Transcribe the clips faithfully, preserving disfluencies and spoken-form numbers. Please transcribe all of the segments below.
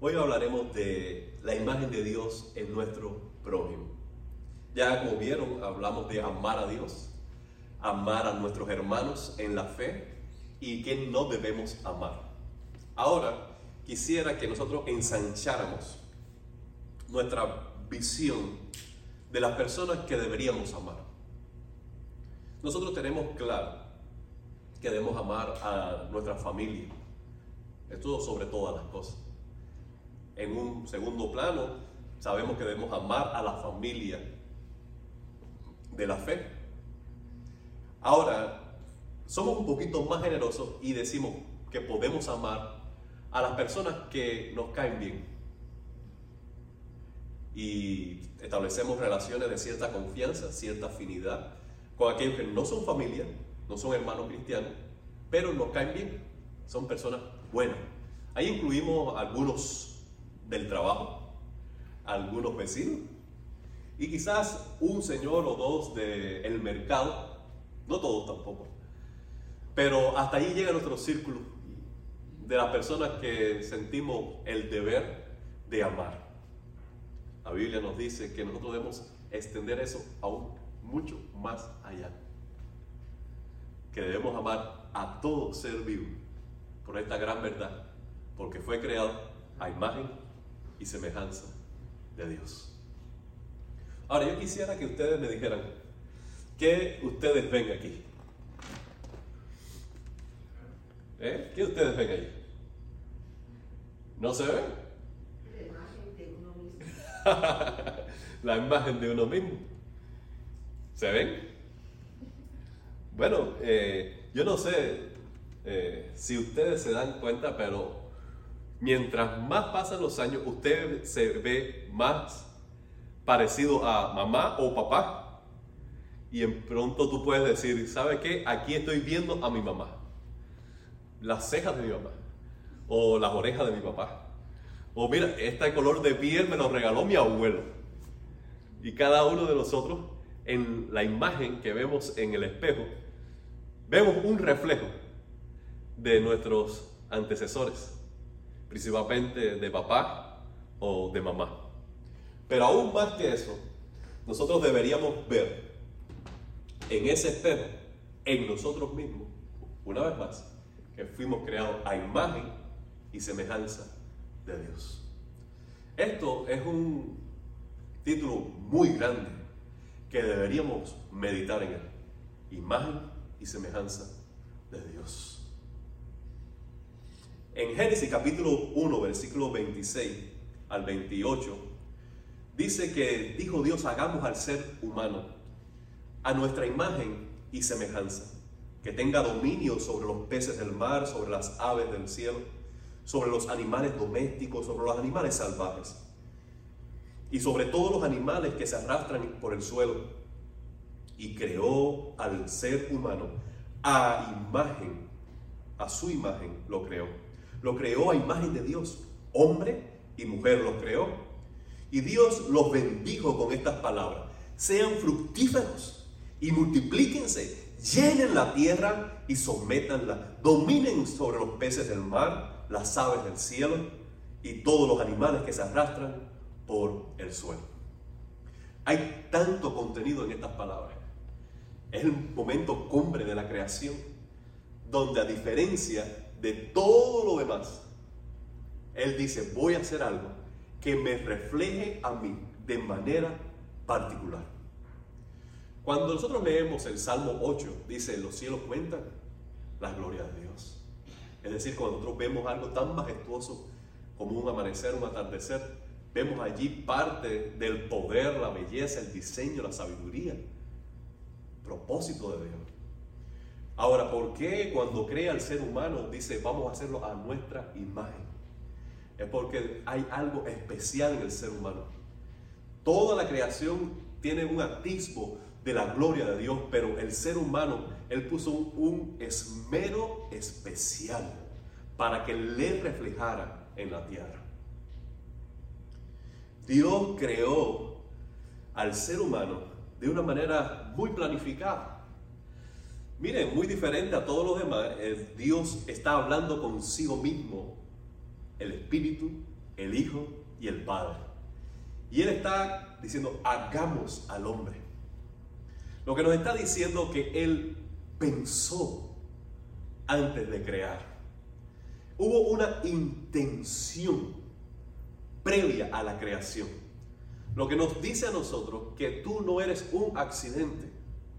Hoy hablaremos de la imagen de Dios en nuestro prójimo. Ya como vieron, hablamos de amar a Dios, amar a nuestros hermanos en la fe y que no debemos amar. Ahora, quisiera que nosotros ensancháramos nuestra visión de las personas que deberíamos amar. Nosotros tenemos claro que debemos amar a nuestra familia, esto sobre todas las cosas. En un segundo plano, sabemos que debemos amar a la familia de la fe. Ahora, somos un poquito más generosos y decimos que podemos amar a las personas que nos caen bien. Y establecemos relaciones de cierta confianza, cierta afinidad con aquellos que no son familia, no son hermanos cristianos, pero nos caen bien, son personas buenas. Ahí incluimos algunos del trabajo, algunos vecinos y quizás un señor o dos del mercado, no todos tampoco, pero hasta ahí llega nuestro círculo de las personas que sentimos el deber de amar. La Biblia nos dice que nosotros debemos extender eso aún mucho más allá, que debemos amar a todo ser vivo por esta gran verdad, porque fue creado a imagen y semejanza de Dios. Ahora, yo quisiera que ustedes me dijeran ¿qué ustedes ven aquí? ¿Eh? ¿Qué ustedes ven ahí? ¿No se ven? La imagen de uno mismo. La imagen de uno mismo. ¿Se ven? Bueno, eh, yo no sé eh, si ustedes se dan cuenta, pero mientras más pasan los años, usted se ve más parecido a mamá o papá. Y en pronto tú puedes decir, ¿sabe qué? Aquí estoy viendo a mi mamá. Las cejas de mi mamá. O las orejas de mi papá. O mira, este color de piel me lo regaló mi abuelo. Y cada uno de nosotros, en la imagen que vemos en el espejo, vemos un reflejo de nuestros antecesores. Principalmente de papá o de mamá. Pero aún más que eso, nosotros deberíamos ver en ese espejo, en nosotros mismos, una vez más, que fuimos creados a imagen y semejanza de Dios. Esto es un título muy grande que deberíamos meditar en él. Imagen y semejanza de Dios. En Génesis capítulo uno, versículo veintiséis al veintiocho, dice que dijo Dios, hagamos al ser humano a nuestra imagen y semejanza, que tenga dominio sobre los peces del mar, sobre las aves del cielo, sobre los animales domésticos, sobre los animales salvajes, y sobre todos los animales que se arrastran por el suelo. Y creó al ser humano a imagen, a su imagen lo creó. Lo creó a imagen de Dios, hombre y mujer los creó. Y Dios los bendijo con estas palabras: sean fructíferos y multiplíquense, llenen la tierra y sométanla, dominen sobre los peces del mar, las aves del cielo y todos los animales que se arrastran por el suelo. Hay tanto contenido en estas palabras. Es el momento cumbre de la creación, donde a diferencia de todo lo demás, Él dice, voy a hacer algo que me refleje a mí de manera particular. Cuando nosotros leemos el Salmo ocho, dice, los cielos cuentan la gloria de Dios. Es decir, cuando nosotros vemos algo tan majestuoso como un amanecer, un atardecer, vemos allí parte del poder, la belleza, el diseño, la sabiduría, propósito de Dios. Ahora, ¿por qué cuando crea al ser humano dice vamos a hacerlo a nuestra imagen? Es porque hay algo especial en el ser humano. Toda la creación tiene un atisbo de la gloria de Dios, pero el ser humano, Él puso un, un esmero especial para que le reflejara en la tierra. Dios creó al ser humano de una manera muy planificada. Miren, muy diferente a todos los demás, Dios está hablando consigo mismo, el Espíritu, el Hijo y el Padre. Y Él está diciendo, hagamos al hombre. Lo que nos está diciendo que Él pensó antes de crear. Hubo una intención previa a la creación. Lo que nos dice a nosotros que tú no eres un accidente.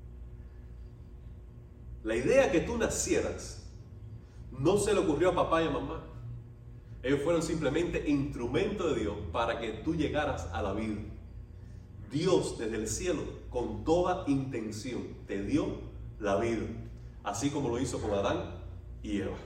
La idea que tú nacieras no se le ocurrió a papá y a mamá. Ellos fueron simplemente instrumentos de Dios para que tú llegaras a la vida. Dios desde el cielo, con toda intención, te dio la vida, así como lo hizo con Adán y Eva.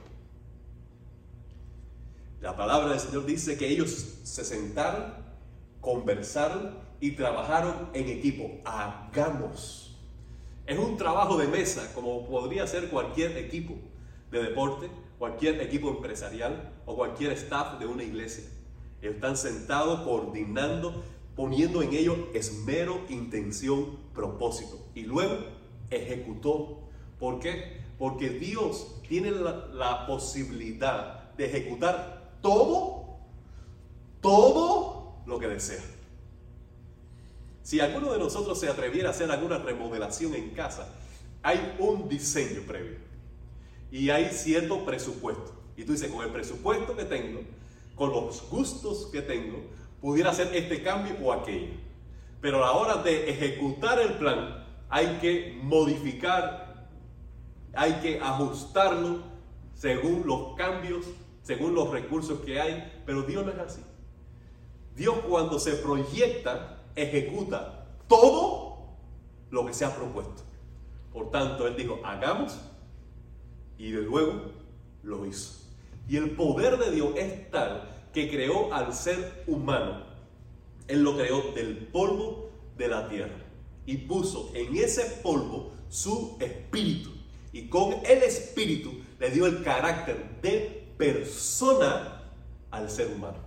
La palabra del Señor dice que ellos se sentaron, conversaron y trabajaron en equipo. Hagamos. Es un trabajo de mesa, como podría ser cualquier equipo de deporte, cualquier equipo empresarial o cualquier staff de una iglesia. Ellos están sentados, coordinando, poniendo en ello esmero, intención, propósito. Y luego ejecutó. ¿Por qué? Porque Dios tiene la, la posibilidad de ejecutar todo, todo lo que desea. Si alguno de nosotros se atreviera a hacer alguna remodelación en casa, hay un diseño previo y hay cierto presupuesto. Y tú dices, con el presupuesto que tengo, con los gustos que tengo, pudiera hacer este cambio o aquello. Pero a la hora de ejecutar el plan, hay que modificar, hay que ajustarlo según los cambios, según los recursos que hay. Pero Dios no es así. Dios, cuando se proyecta, ejecuta todo lo que se ha propuesto. Por tanto, Él dijo, hagamos, y de luego lo hizo. Y el poder de Dios es tal que creó al ser humano. Él lo creó del polvo de la tierra y puso en ese polvo su espíritu, y con el espíritu le dio el carácter de persona al ser humano.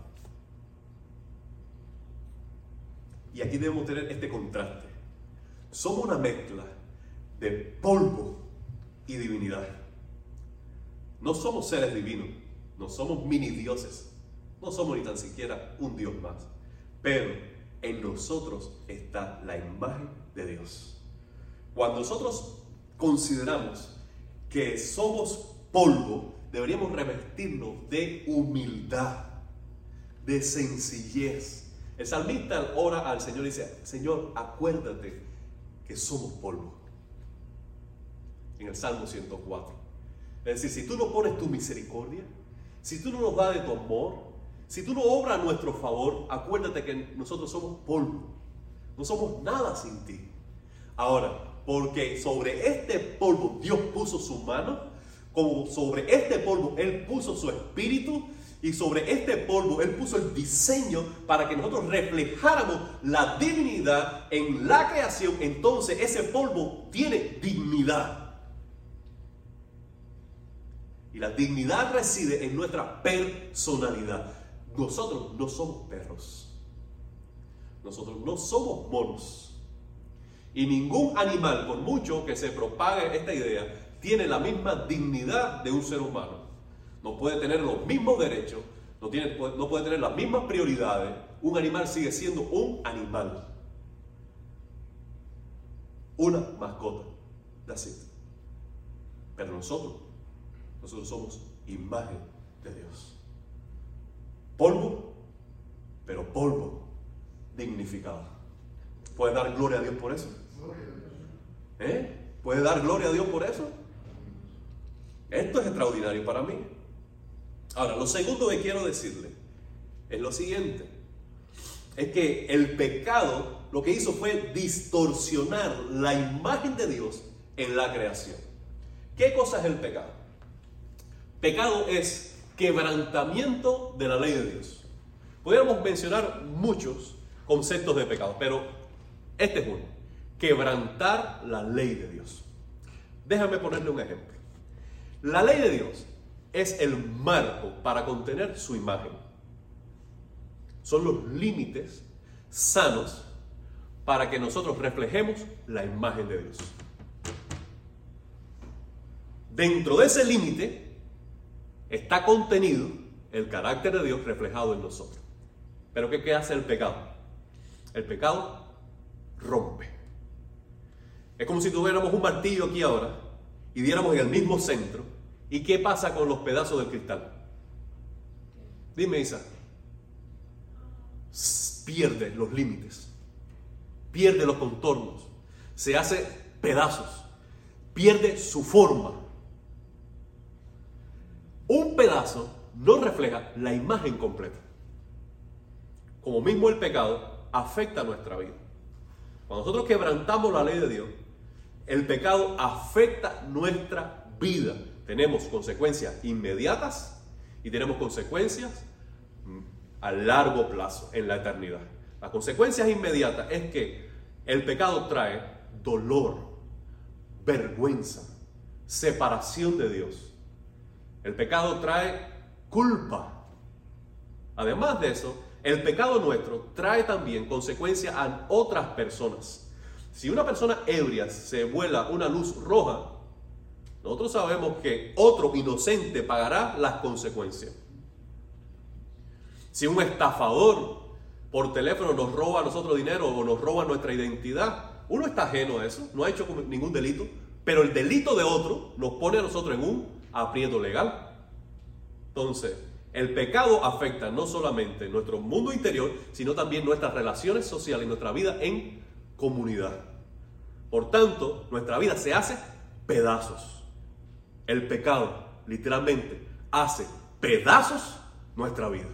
Y aquí debemos tener este contraste. Somos una mezcla de polvo y divinidad. No somos seres divinos, no somos mini dioses, no somos ni tan siquiera un Dios más. Pero en nosotros está la imagen de Dios. Cuando nosotros consideramos que somos polvo, deberíamos revestirnos de humildad, de sencillez. El salmista ora al Señor y dice, Señor, acuérdate que somos polvo. En el Salmo ciento cuatro. Es decir, si tú no pones tu misericordia, si tú no nos das de tu amor, si tú no obras a nuestro favor, acuérdate que nosotros somos polvo. No somos nada sin ti. Ahora, porque sobre este polvo Dios puso su mano, como sobre este polvo Él puso su espíritu, y sobre este polvo Él puso el diseño para que nosotros reflejáramos la divinidad en la creación. Entonces ese polvo tiene dignidad. Y la dignidad reside en nuestra personalidad. Nosotros no somos perros. Nosotros no somos monos. Y ningún animal, por mucho que se propague esta idea, tiene la misma dignidad de un ser humano. No puede tener los mismos derechos, no, tiene, no puede tener las mismas prioridades. Un animal sigue siendo un animal. Una mascota. That's it. Pero nosotros, nosotros somos imagen de Dios. Polvo, pero polvo dignificado. ¿Puedes dar gloria a Dios por eso? ¿Eh? ¿Puedes dar gloria a Dios por eso? Esto es extraordinario para mí. Ahora, lo segundo que quiero decirle es lo siguiente. Es que el pecado lo que hizo fue distorsionar la imagen de Dios en la creación. ¿Qué cosa es el pecado? Pecado es quebrantamiento de la ley de Dios. Podríamos mencionar muchos conceptos de pecado, pero este es uno. Quebrantar la ley de Dios. Déjame ponerle un ejemplo. La ley de Dios es el marco para contener su imagen. Son los límites sanos para que nosotros reflejemos la imagen de Dios. Dentro de ese límite está contenido el carácter de Dios reflejado en nosotros. Pero ¿qué, qué hace el pecado? El pecado rompe. Es como si tuviéramos un martillo aquí ahora y diéramos en el mismo centro. ¿Y qué pasa con los pedazos del cristal? Dime, Isa. Pierde los límites, pierde los contornos, se hace pedazos, pierde su forma. Un pedazo no refleja la imagen completa. Como mismo el pecado afecta nuestra vida. Cuando nosotros quebrantamos la ley de Dios, el pecado afecta nuestra vida. Tenemos consecuencias inmediatas y tenemos consecuencias a largo plazo, en la eternidad. Las consecuencias inmediatas es que el pecado trae dolor, vergüenza, separación de Dios. El pecado trae culpa. Además de eso, el pecado nuestro trae también consecuencias a otras personas. Si una persona ebria se vuela una luz roja, nosotros sabemos que otro inocente pagará las consecuencias. Si un estafador por teléfono nos roba a nosotros dinero o nos roba nuestra identidad, uno está ajeno a eso, no ha hecho ningún delito, pero el delito de otro nos pone a nosotros en un aprieto legal. Entonces, el pecado afecta no solamente nuestro mundo interior, sino también nuestras relaciones sociales y nuestra vida en comunidad. Por tanto, nuestra vida se hace pedazos. El pecado, literalmente, hace pedazos nuestra vida.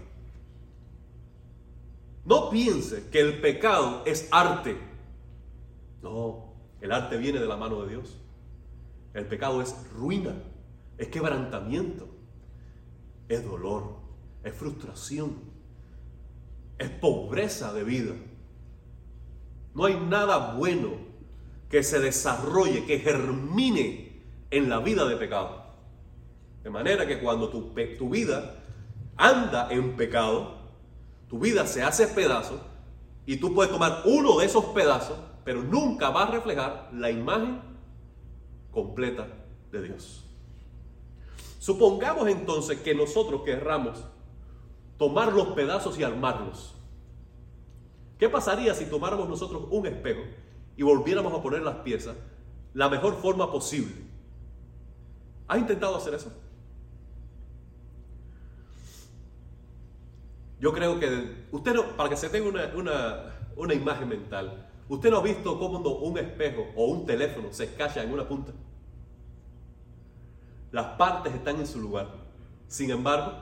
No piense que el pecado es arte. No, el arte viene de la mano de Dios. El pecado es ruina, es quebrantamiento, es dolor, es frustración, es pobreza de vida. No hay nada bueno que se desarrolle, que germine en la vida de pecado. De manera que cuando tu, tu vida anda en pecado, tu vida se hace pedazos y tú puedes tomar uno de esos pedazos, pero nunca va a reflejar la imagen completa de Dios. Supongamos entonces que nosotros querramos tomar los pedazos y armarlos. ¿Qué pasaría si tomáramos nosotros un espejo y volviéramos a poner las piezas la mejor forma posible? ¿Has intentado hacer eso? Yo creo que usted no, para que se tenga una, una, una imagen mental, ¿usted no ha visto cómo un espejo o un teléfono se escacha en una punta? Las partes están en su lugar, sin embargo,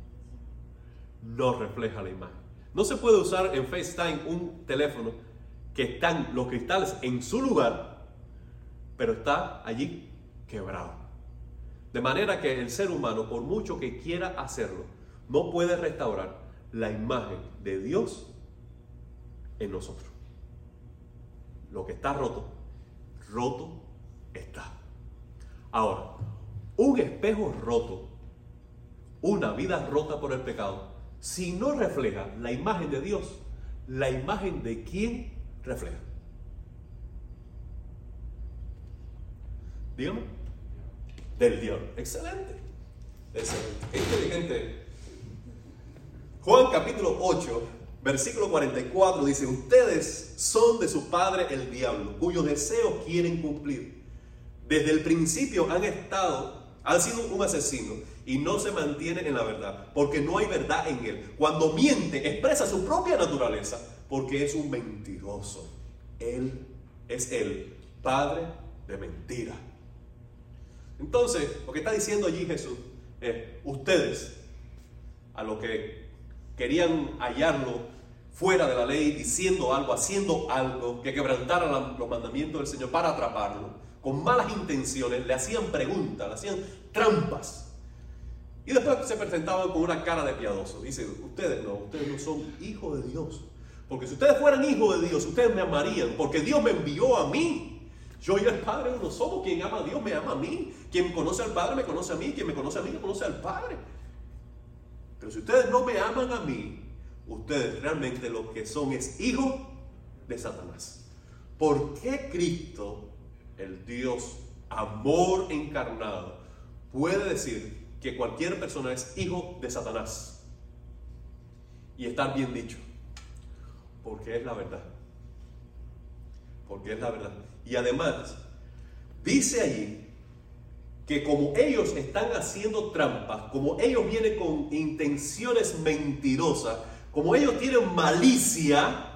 no refleja la imagen. No se puede usar en FaceTime un teléfono que están los cristales en su lugar, pero está allí quebrado. De manera que el ser humano, por mucho que quiera hacerlo, no puede restaurar la imagen de Dios en nosotros. Lo que está roto, roto está. Ahora, un espejo roto, una vida rota por el pecado, si no refleja la imagen de Dios, ¿la imagen de quién refleja? Dígame. Del Dios. Excelente. Excelente. Qué inteligente. Juan capítulo ocho, versículo cuarenta y cuatro dice: ustedes son de su padre el diablo, cuyos deseos quieren cumplir. Desde el principio han estado, han sido un asesino y no se mantiene en la verdad, porque no hay verdad en él. Cuando miente, expresa su propia naturaleza, porque es un mentiroso. Él es el padre de mentira. Entonces, lo que está diciendo allí Jesús es: ustedes, a lo que querían hallarlo fuera de la ley, diciendo algo, haciendo algo que quebrantara la, los mandamientos del Señor para atraparlo, con malas intenciones, le hacían preguntas, le hacían trampas. Y después se presentaban con una cara de piadoso. Dice: ustedes no, ustedes no son hijos de Dios. Porque si ustedes fueran hijos de Dios, ustedes me amarían, porque Dios me envió a mí. Yo y el Padre uno somos. Quien ama a Dios me ama a mí. Quien conoce al Padre me conoce a mí. Quien me conoce a mí me conoce al Padre. Pero si ustedes no me aman a mí, ustedes realmente lo que son es hijos de Satanás. ¿Por qué Cristo, el Dios amor encarnado, puede decir que cualquier persona es hijo de Satanás? Y estar bien dicho. Porque es la verdad. Porque es la verdad. Y además, dice allí que como ellos están haciendo trampas, como ellos vienen con intenciones mentirosas, como ellos tienen malicia,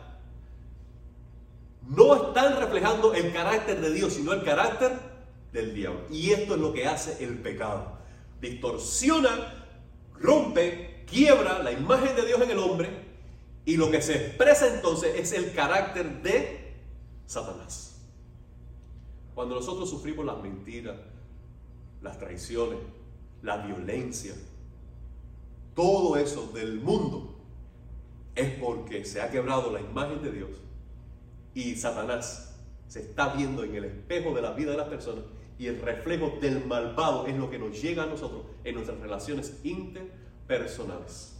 no están reflejando el carácter de Dios, sino el carácter del diablo. Y esto es lo que hace el pecado. Distorsiona, rompe, quiebra la imagen de Dios en el hombre, y lo que se expresa entonces es el carácter de Satanás. Cuando nosotros sufrimos las mentiras, las traiciones, la violencia, todo eso del mundo, es porque se ha quebrado la imagen de Dios y Satanás se está viendo en el espejo de la vida de las personas, y el reflejo del malvado es lo que nos llega a nosotros en nuestras relaciones interpersonales.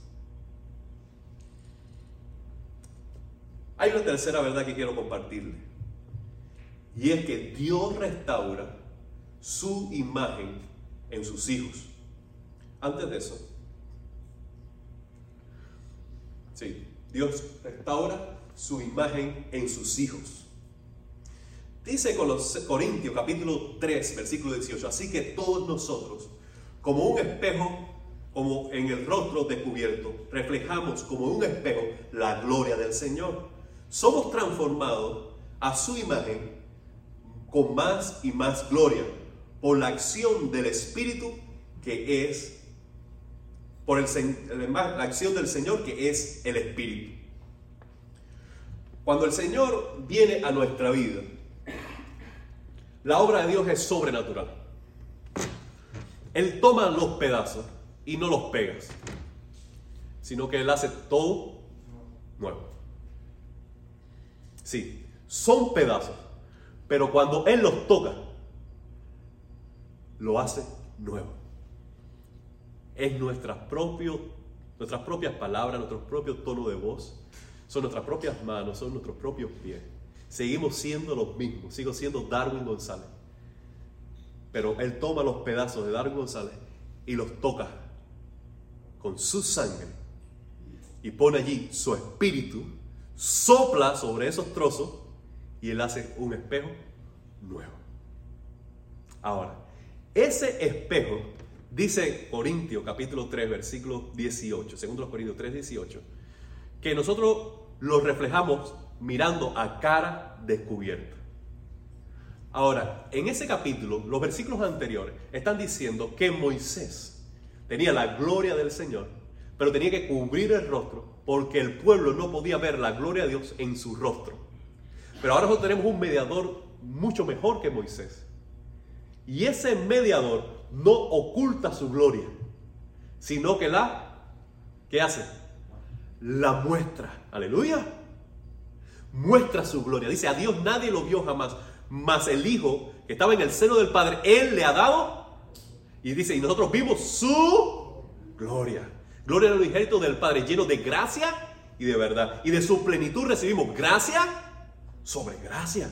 Hay una tercera verdad que quiero compartirle, y es que Dios restaura su imagen en sus hijos. Antes de eso, sí, Dios restaura su imagen en sus hijos. Dice Corintios capítulo tres, versículo dieciocho, así que todos nosotros, como un espejo, como en el rostro descubierto, reflejamos como un espejo la gloria del Señor. Somos transformados a su imagen con más y más gloria por la acción del Espíritu que es, por el, la acción del Señor que es el Espíritu. Cuando el Señor viene a nuestra vida, la obra de Dios es sobrenatural. Él toma los pedazos y no los pegas, sino que Él hace todo nuevo. Sí, son pedazos, pero cuando Él los toca, lo hace nuevo. Es nuestras, propio, nuestras propias palabras, nuestro propio tono de voz, son nuestras propias manos, son nuestros propios pies. Seguimos siendo los mismos, sigo siendo Darwin González. Pero Él toma los pedazos de Darwin González y los toca con su sangre y pone allí su espíritu, sopla sobre esos trozos y Él hace un espejo nuevo. Ahora, ese espejo, dice Corintios capítulo tres, versículo dieciocho, segundo Corintios tres, dieciocho, que nosotros lo reflejamos mirando a cara descubierta. Ahora, en ese capítulo, los versículos anteriores están diciendo que Moisés tenía la gloria del Señor, pero tenía que cubrir el rostro porque el pueblo no podía ver la gloria de Dios en su rostro. Pero ahora nosotros tenemos un mediador mucho mejor que Moisés. Y ese mediador no oculta su gloria, sino que la, ¿qué hace? La muestra. Aleluya. Muestra su gloria. Dice, a Dios nadie lo vio jamás, mas el Hijo que estaba en el seno del Padre, Él le ha dado. Y dice, y nosotros vimos su gloria. Gloria al unigénito del Padre, lleno de gracia y de verdad. Y de su plenitud recibimos gracia sobre gracia.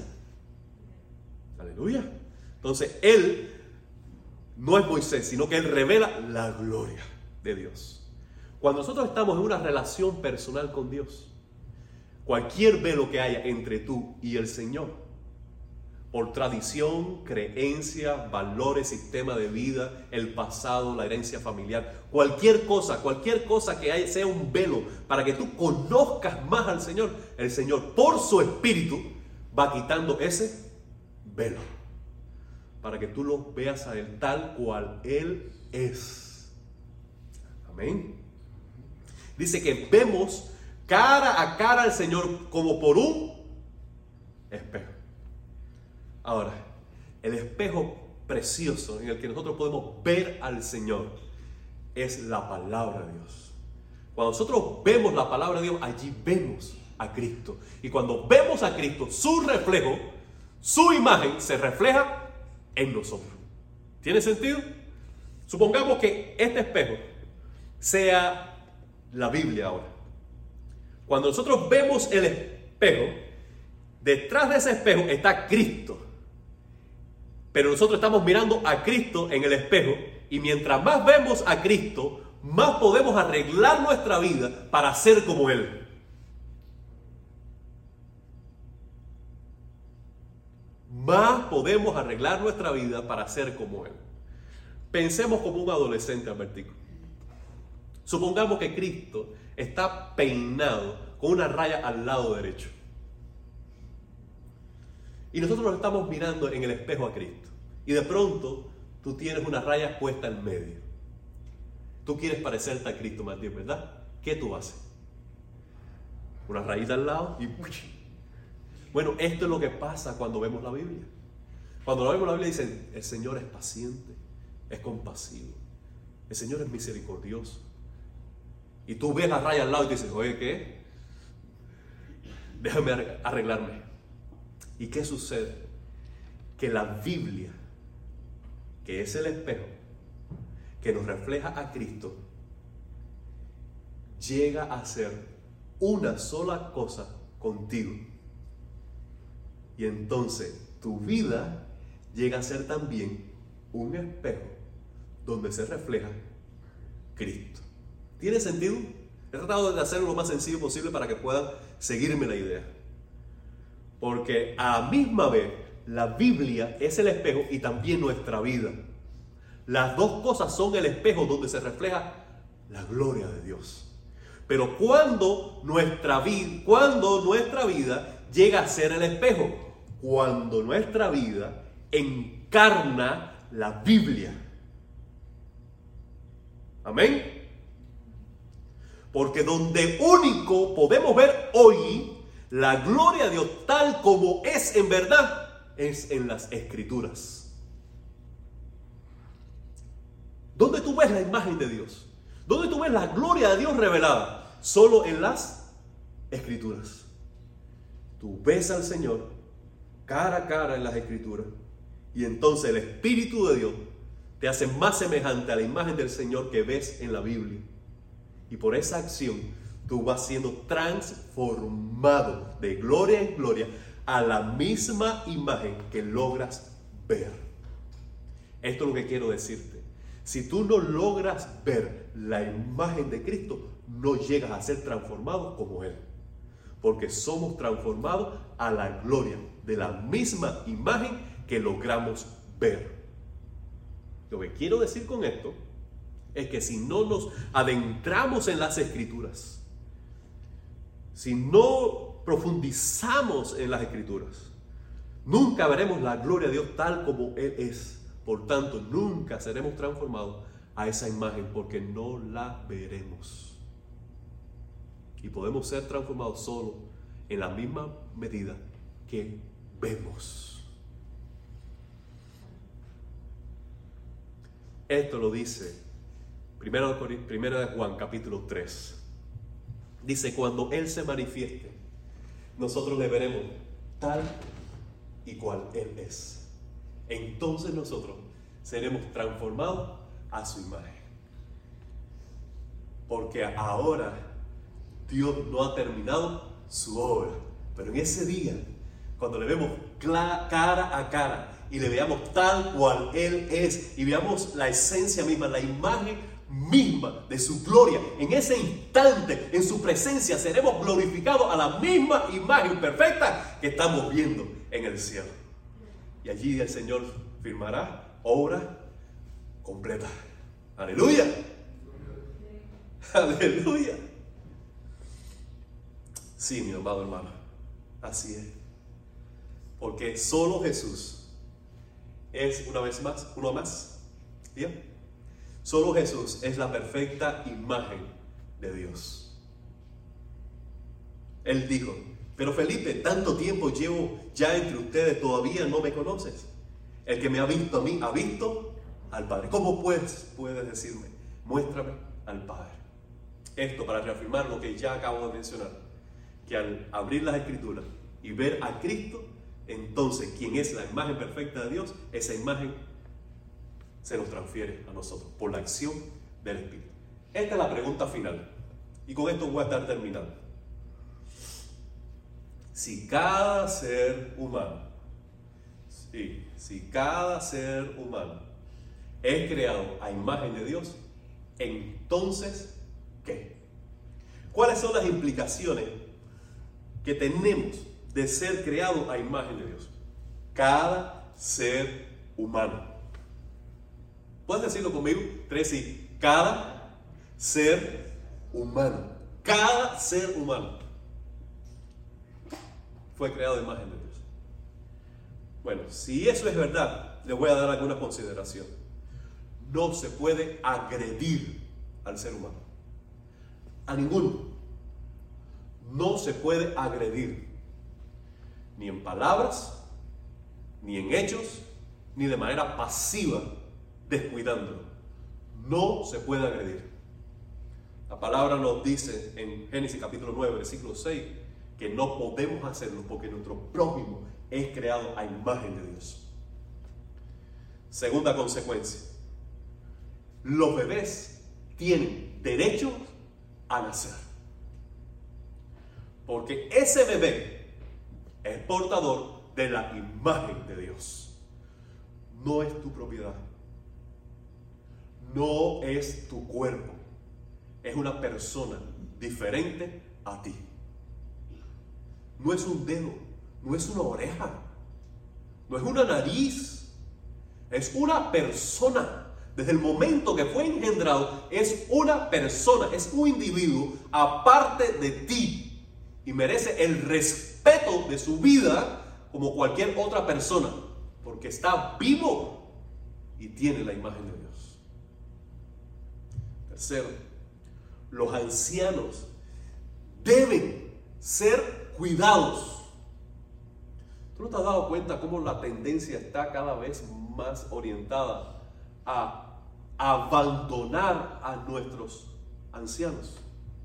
Aleluya. Entonces, Él no es Moisés, sino que Él revela la gloria de Dios. Cuando nosotros estamos en una relación personal con Dios, cualquier velo que haya entre tú y el Señor, por tradición, creencia, valores, sistema de vida, el pasado, la herencia familiar, cualquier cosa, cualquier cosa que haya, sea un velo para que tú conozcas más al Señor, el Señor por su Espíritu va quitando ese velo para que tú lo veas a Él tal cual Él es. Amén. Dice que vemos cara a cara al Señor como por un espejo. Ahora, el espejo precioso en el que nosotros podemos ver al Señor es la palabra de Dios. Cuando nosotros vemos la palabra de Dios, allí vemos a Cristo. Y cuando vemos a Cristo, su reflejo, su imagen se refleja en nosotros. ¿Tiene sentido? Supongamos que este espejo sea la Biblia ahora. Cuando nosotros vemos el espejo, detrás de ese espejo está Cristo. Pero nosotros estamos mirando a Cristo en el espejo, y mientras más vemos a Cristo, más podemos arreglar nuestra vida para ser como Él. más podemos arreglar nuestra vida para ser como Él. Pensemos como un adolescente, Albertico. Supongamos que Cristo está peinado con una raya al lado derecho. Y nosotros nos estamos mirando en el espejo a Cristo. Y de pronto tú tienes una raya puesta en medio. Tú quieres parecerte a Cristo, Matías, ¿verdad? ¿Qué tú haces? Una rayita al lado y... Bueno, esto es lo que pasa cuando vemos la Biblia. Cuando lo vemos la Biblia dicen, el Señor es paciente, es compasivo. El Señor es misericordioso. Y tú ves la raya al lado y dices, oye, ¿qué? Déjame arreglarme. ¿Y qué sucede? Que la Biblia, que es el espejo que nos refleja a Cristo, llega a ser una sola cosa contigo. Y entonces tu vida llega a ser también un espejo donde se refleja Cristo. ¿Tiene sentido? He tratado de hacerlo lo más sencillo posible para que puedan seguirme la idea. Porque a la misma vez la Biblia es el espejo y también nuestra vida. Las dos cosas son el espejo donde se refleja la gloria de Dios. Pero cuando nuestra vida, cuando nuestra vida llega a ser el espejo, cuando nuestra vida encarna la Biblia. Amén. Porque donde único podemos ver hoy la gloria de Dios tal como es en verdad, es en las Escrituras. ¿Dónde tú ves la imagen de Dios? ¿Dónde tú ves la gloria de Dios revelada? Solo en las Escrituras. Tú ves al Señor cara a cara en las Escrituras y entonces el Espíritu de Dios te hace más semejante a la imagen del Señor que ves en la Biblia. Y por esa acción tú vas siendo transformado de gloria en gloria a la misma imagen que logras ver. Esto es lo que quiero decirte. Si tú no logras ver la imagen de Cristo, no llegas a ser transformado como Él. Porque somos transformados a la gloria de la misma imagen que logramos ver. Lo que quiero decir con esto es que si no nos adentramos en las Escrituras, si no profundizamos en las Escrituras, nunca veremos la gloria de Dios tal como Él es. Por tanto, nunca seremos transformados a esa imagen porque no la veremos. Y podemos ser transformados solo en la misma medida que vemos. Esto lo dice Primero de Juan capítulo tres. Dice, cuando Él se manifieste, nosotros le veremos tal y cual Él es. Entonces nosotros seremos transformados a su imagen. Porque ahora Dios no ha terminado su obra. Pero en ese día, cuando le vemos cara a cara y le veamos tal cual Él es y veamos la esencia misma, la imagen misma de su gloria, en ese instante, en su presencia, seremos glorificados a la misma imagen perfecta que estamos viendo en el cielo. Y allí el Señor firmará obra completa. ¡Aleluya! ¡Aleluya! Sí, mi amado hermano, así es. Porque solo Jesús es, una vez más, uno más, ¿bien? Solo Jesús es la perfecta imagen de Dios. Él dijo, pero Felipe, tanto tiempo llevo ya entre ustedes, todavía no me conoces. El que me ha visto a mí, ha visto al Padre. ¿Cómo pues puedes decirme, muéstrame al Padre? Esto para reafirmar lo que ya acabo de mencionar, que al abrir las Escrituras y ver a Cristo, entonces quien es la imagen perfecta de Dios, esa imagen se nos transfiere a nosotros por la acción del Espíritu. Esta es la pregunta final y con esto voy a estar terminando. Si cada ser humano, sí, si cada ser humano es creado a imagen de Dios, entonces, ¿qué? ¿Cuáles son las implicaciones que tenemos de ser creados a imagen de Dios? Cada ser humano. ¿Puedes decirlo conmigo? Tres y cada ser humano. Cada ser humano fue creado de imagen de Dios. Bueno, si eso es verdad, les voy a dar alguna consideración. No se puede agredir al ser humano. A ninguno. No se puede agredir. Ni en palabras, ni en hechos, ni de manera pasiva, descuidándolo. No se puede agredir. La palabra nos dice en Génesis capítulo nueve, versículo seis, que no podemos hacerlo porque nuestro prójimo es creado a imagen de Dios. Segunda consecuencia. Los bebés tienen derecho a nacer. Porque ese bebé es portador de la imagen de Dios. No es tu propiedad. No es tu cuerpo. Es una persona diferente a ti. No es un dedo, no es una oreja, no es una nariz. Es una persona. Desde el momento que fue engendrado, es una persona, es un individuo aparte de ti y merece el respeto de su vida como cualquier otra persona, porque está vivo y tiene la imagen de Dios. Tercero, los ancianos deben ser cuidados. ¿Tú no te has dado cuenta cómo la tendencia está cada vez más orientada a abandonar a nuestros ancianos?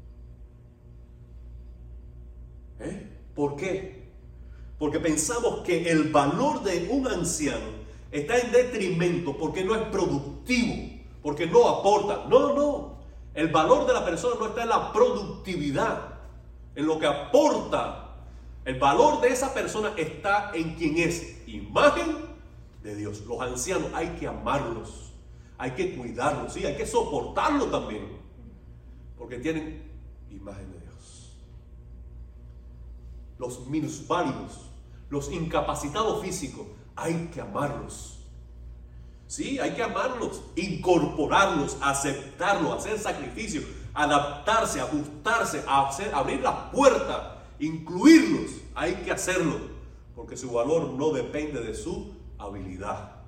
¿Eh? ¿Por qué? Porque pensamos que el valor de un anciano está en detrimento porque no es productivo, porque no aporta. No, no. El valor de la persona no está en la productividad, en lo que aporta. El valor de esa persona está en quien es imagen de Dios. Los ancianos hay que amarlos, hay que cuidarlos, sí, hay que soportarlos también, porque tienen imagen de Dios. Los minusválidos, los incapacitados físicos, hay que amarlos. Sí, hay que amarlos, incorporarlos, aceptarlos, hacer sacrificios, adaptarse, ajustarse, hacer, abrir la puerta, incluirlos. Hay que hacerlo, porque su valor no depende de su habilidad.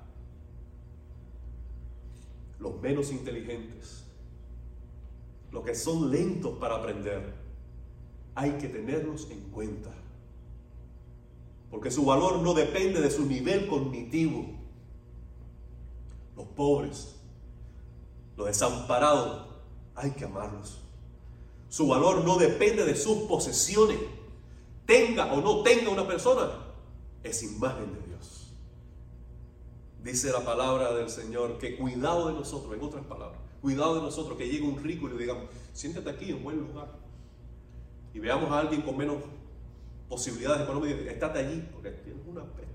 Los menos inteligentes, los que son lentos para aprender, hay que tenerlos en cuenta, porque su valor no depende de su nivel cognitivo. Los pobres, los desamparados, hay que amarlos. Su valor no depende de sus posesiones. Tenga o no tenga una persona, es imagen de Dios. Dice la palabra del Señor que cuidado de nosotros, en otras palabras, cuidado de nosotros que llegue un rico y le digamos, siéntate aquí en buen lugar. Y veamos a alguien con menos posibilidades económicas, estate allí porque tienes una peste.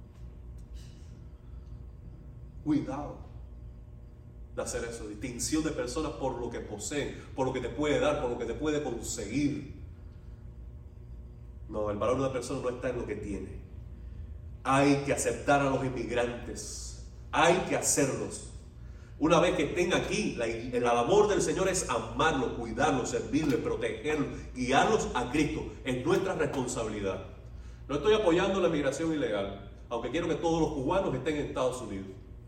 Cuidado de hacer eso, distinción de personas por lo que poseen, por lo que te puede dar, por lo que te puede conseguir. No, el valor de una persona no está en lo que tiene. Hay que aceptar a los inmigrantes, hay que hacerlos. Una vez que estén aquí, la, el amor del Señor es amarlos, cuidarlos, servirles, protegerlos, guiarlos a Cristo. Es nuestra responsabilidad. No estoy apoyando la migración ilegal, aunque quiero que todos los cubanos estén en Estados Unidos.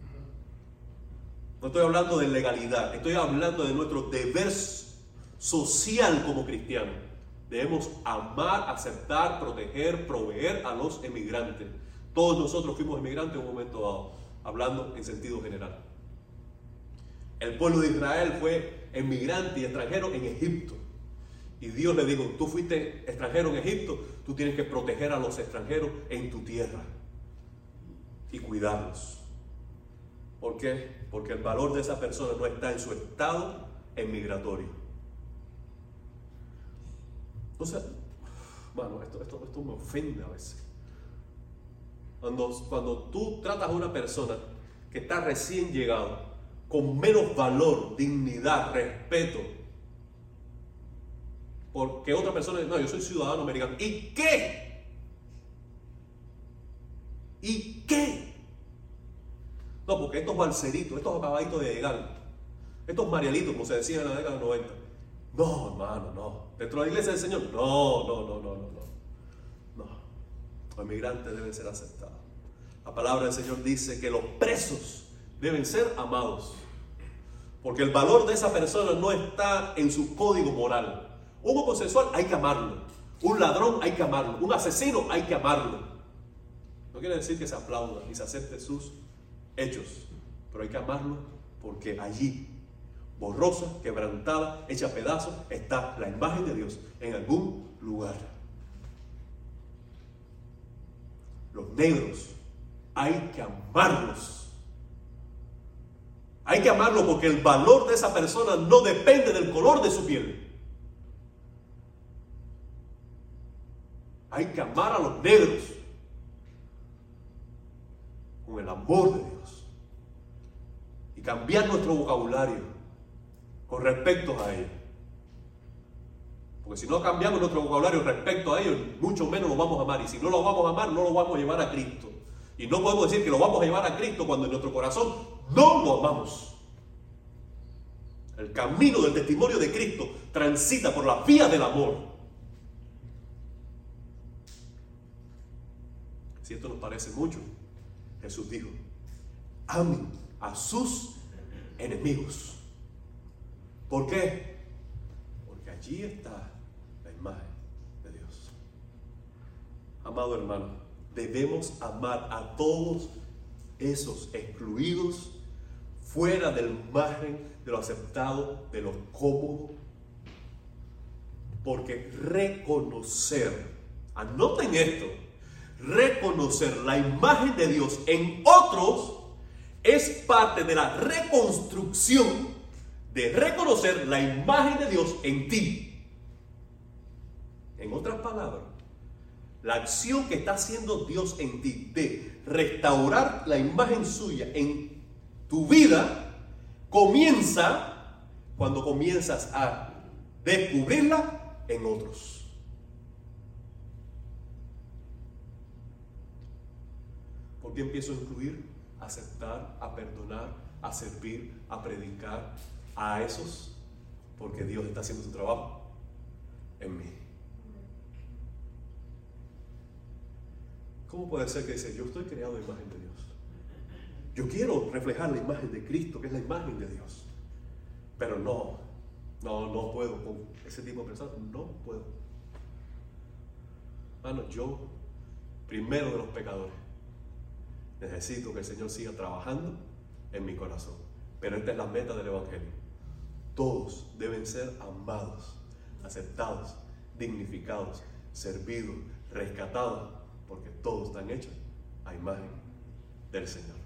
No estoy hablando de legalidad, estoy hablando de nuestro deber social como cristianos. Debemos amar, aceptar, proteger, proveer a los emigrantes. Todos nosotros fuimos emigrantes en un momento dado, hablando en sentido general. El pueblo de Israel fue emigrante y extranjero en Egipto. Y Dios le dijo, tú fuiste extranjero en Egipto, tú tienes que proteger a los extranjeros en tu tierra y cuidarlos. ¿Por qué? Porque el valor de esa persona no está en su estado emigratorio. Entonces, bueno, esto, esto, esto me ofende a veces. Cuando, cuando tú tratas a una persona que está recién llegado, con menos valor, dignidad, respeto, porque otra persona dice, no, yo soy ciudadano americano. ¿Y qué? ¿Y qué? No, porque estos balseritos, estos acabaditos de llegar, estos marielitos, como se decía en la década de noventa. No, hermano, no. Dentro de la iglesia del Señor, no, no, no, no, no, no. No. Los inmigrantes deben ser aceptados. La palabra del Señor dice que los presos deben ser amados. Porque el valor de esa persona no está en su código moral. Un homosexual hay que amarlo. Un ladrón hay que amarlo. Un asesino hay que amarlo. No quiere decir que se aplauda y se acepte sus hechos. Pero hay que amarlo porque allí, borrosa, quebrantada, hecha a pedazos, está la imagen de Dios en algún lugar. Los negros hay que amarlos. Hay que amarlo porque el valor de esa persona no depende del color de su piel. Hay que amar a los negros con el amor de Dios y cambiar nuestro vocabulario con respecto a ellos. Porque si no cambiamos nuestro vocabulario respecto a ellos, mucho menos los vamos a amar. Y si no los vamos a amar, no los vamos a llevar a Cristo. Y no podemos decir que lo vamos a llevar a Cristo cuando en nuestro corazón no lo amamos. El camino del testimonio de Cristo transita por las vías del amor. Si esto nos parece mucho, Jesús dijo: amen a sus enemigos. ¿Por qué? Porque allí está la imagen de Dios. Amado hermano, debemos amar a todos esos excluidos, fuera del margen de lo aceptado, de lo cómodo. Porque reconocer, anoten esto, reconocer la imagen de Dios en otros es parte de la reconstrucción de reconocer la imagen de Dios en ti. En otras palabras, la acción que está haciendo Dios en ti de restaurar la imagen suya en tu vida comienza cuando comienzas a descubrirla en otros. ¿Por qué empiezo a incluir, a aceptar, a perdonar, a servir, a predicar a esos? Porque Dios está haciendo su trabajo en mí. ¿Cómo puede ser que dice, yo estoy creado a imagen de Dios? Yo quiero reflejar la imagen de Cristo, que es la imagen de Dios. Pero no, no, no puedo con ese tipo de personas, no puedo. Hermano, yo, primero de los pecadores, necesito que el Señor siga trabajando en mi corazón. Pero esta es la meta del Evangelio. Todos deben ser amados, aceptados, dignificados, servidos, rescatados, porque todos están hechos a imagen del Señor.